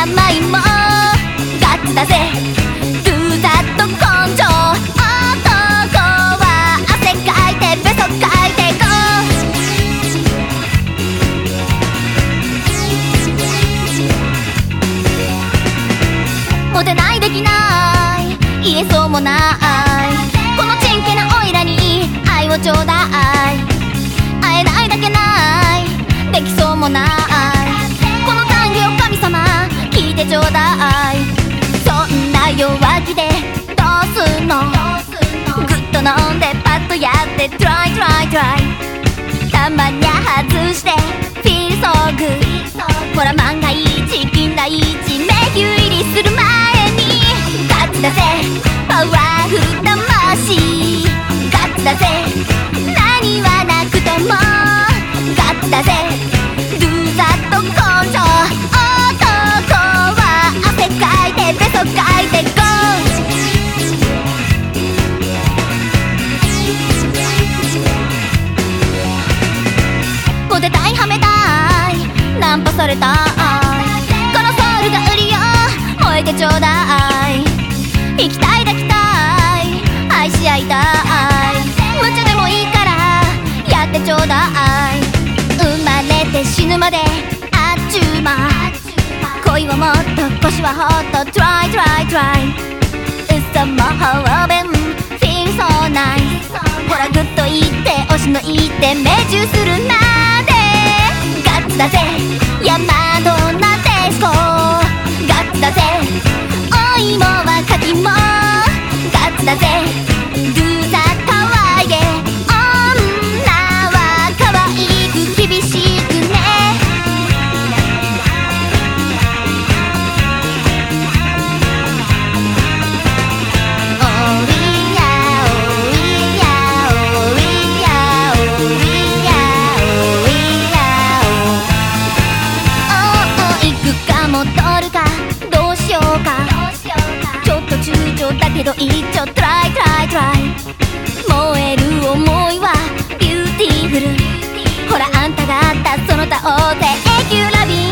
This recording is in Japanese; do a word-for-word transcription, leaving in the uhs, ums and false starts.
甘いもガッツだぜ Do that 根性男は汗かいてベソかいてこうモテないできない言えそうもないこのちんけなオイラに愛をちょうだい会えないだけないできそうもないこの単義を神様聞いてちょうだいそんな弱気でどうすんのぐっと飲んでパッとやって Try try try たまにゃ外して Feel so good ほら万が一金田一迷宮入りする前にガッツだぜパワフル魂ガッツだぜ何はなくともガッツだぜ Do that 根性男は汗かいてベソかいてゴーモテたいはめたいナンパされたいこのソウルが売りよ燃えてちょうだい行きたい抱きたい愛し合いたい無茶でもいいからやってちょうだい生まれて死ぬまであっちゅう間恋はもっと腰はほっと Try try try 嘘も方便 Feel so nice ほらグッといって押しのいって命中するまでガッツだぜ大和なでしこガッツだぜお芋は柿もガッツだぜ Do that 可愛げ女は可愛く厳しくねおいやおいやおいやおいやおいやお行くか戻るかどうしようかちょっと躊躇だけど一丁 Try try try 燃える想いはビューティフルほらあんたがあったその他大勢永久ラビー